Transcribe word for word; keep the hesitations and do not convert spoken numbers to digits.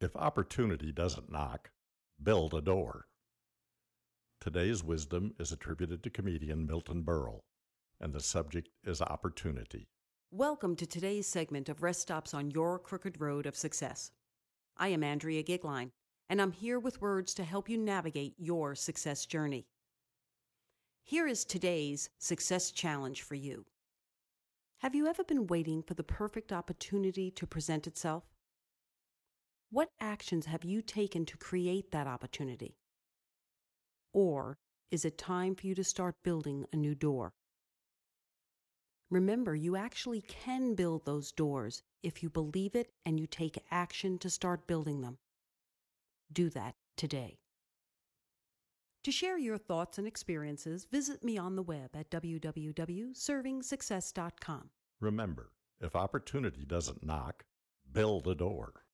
If opportunity doesn't knock, build a door. Today's wisdom is attributed to comedian Milton Berle, and the subject is opportunity. Welcome to today's segment of Rest Stops on Your Crooked Road of Success. I am Andrea Gigline, and I'm here with words to help you navigate your success journey. Here is today's success challenge for you. Have you ever been waiting for the perfect opportunity to present itself? What actions have you taken to create that opportunity? Or is it time for you to start building a new door? Remember, you actually can build those doors if you believe it and you take action to start building them. Do that today. To share your thoughts and experiences, visit me on the web at w w w dot serving success dot com. Remember, if opportunity doesn't knock, build a door.